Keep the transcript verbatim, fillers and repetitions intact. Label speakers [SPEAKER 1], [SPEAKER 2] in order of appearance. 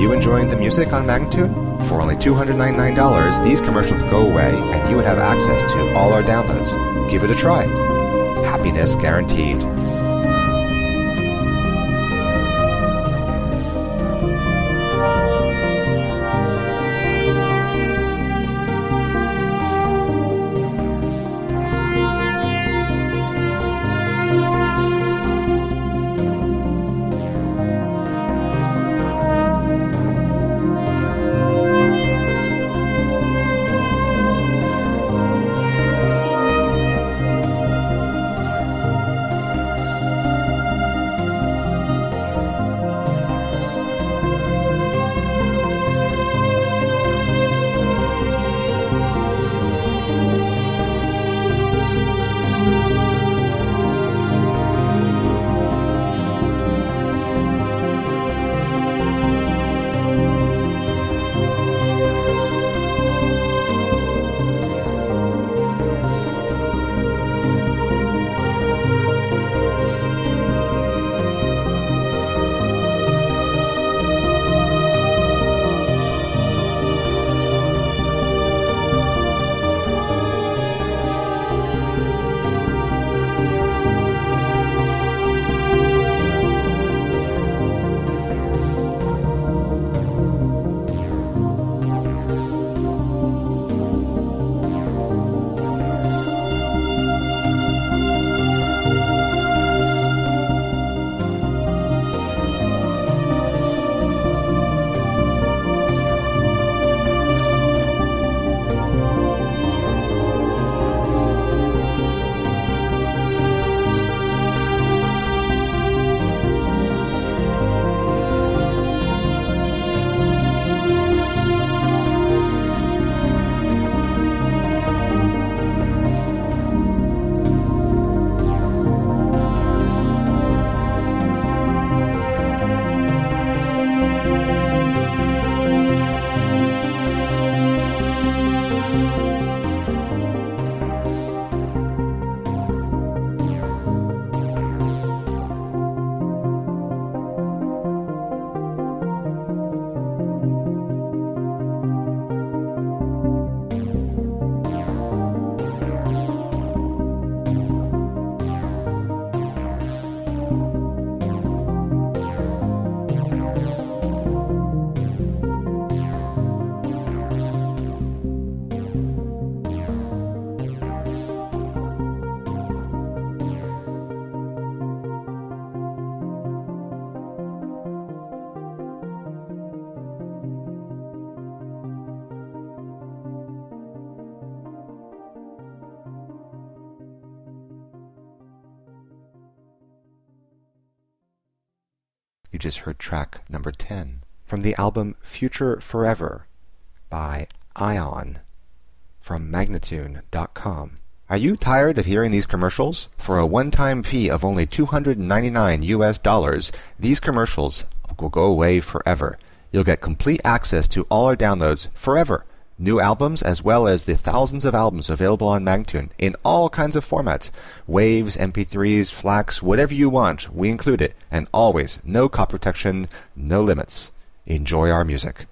[SPEAKER 1] you enjoying the music on Magnitude? For only two hundred ninety-nine dollars, these commercials would go away and you would have access to all our downloads. Give it a try. Happiness guaranteed. You just heard track number ten from the album Future Forever by Ion from Magnatune dot com. Are you tired of hearing these commercials? For a one-time fee of only two hundred ninety-nine U S dollars, these commercials will go away forever. You'll get complete access to all our downloads forever. New albums as well as the thousands of albums available on Magnatune in all kinds of formats. Waves, M P threes, FLACs, whatever you want, we include it. And always, no copy protection, no limits. Enjoy our music.